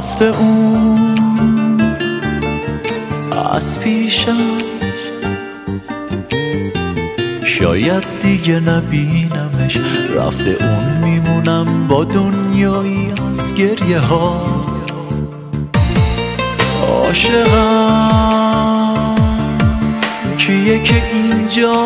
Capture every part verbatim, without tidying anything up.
رفته اون از پیشم، شاید دیگه نبینمش. رفته اون میمونم با دنیایی از گریه ها. عاشقم کیه که اینجا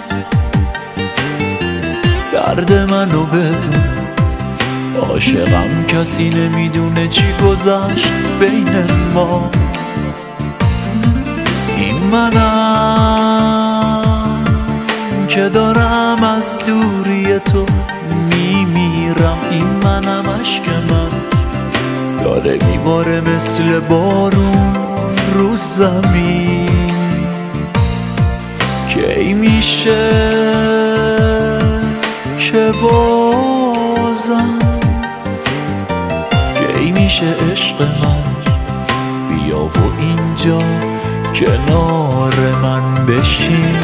درد منو بدون. عاشقم کسی نمیدونه چی گذشت بین ما. این منم که دارم از دوری تو میمیرم. این منم اشک من داره میباره مثل بارون رو زمین. کی میشه که بازم، کی میشه عشق من بیا و اینجا کنار من بشین.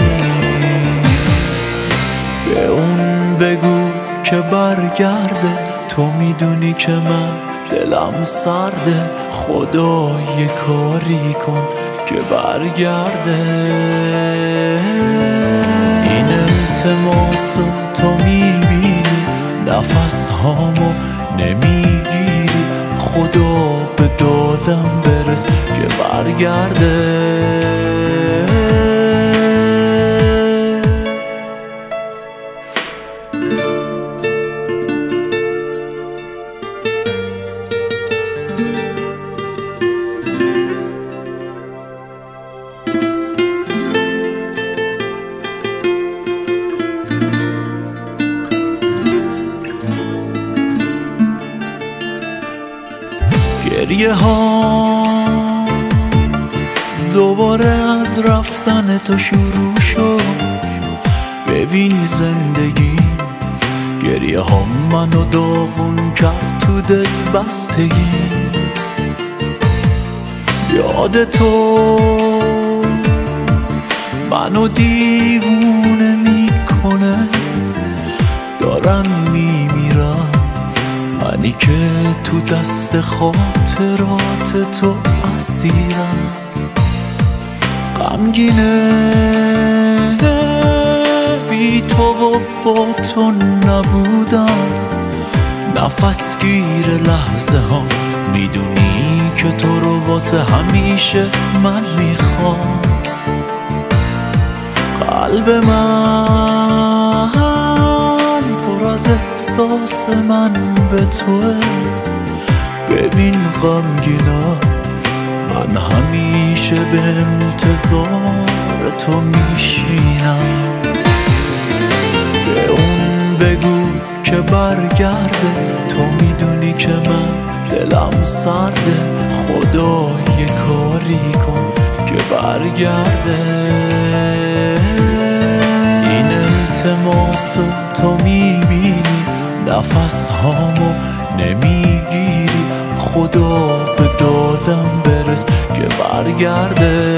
به اون بگو که برگرده، تو میدونی که من دلم سرده. خدا یه کاری کن که برگرده. این التماسو تو میبینی، نفس هامو نمیگیری. خدا به دادم برس که برگرده. گریه ها دوباره از رفتن تو شروع شد. ببین زندگی گریه ها منو داغون کرد تو دل بستگی. یاد تو منو دیوونه میکنه، دارم میمیرم منی که تو دست خاطرات تو اسیرم. غمگینه بی تو و با تو نبودم. نفس گیر لحظه ها میدونی که تو رو واسه همیشه من میخوام. قلب من پر از احساس من به توه. ببین غمگینا من همیشه به انتظار تو میشینم. به اون بگو که برگرده، تو میدونی که من دلم سرده. خدا یه کاری کن که برگرده. این التماسو تو میبینی، نفس هامو نمیگیری. خدا به دادم برس که برگرده.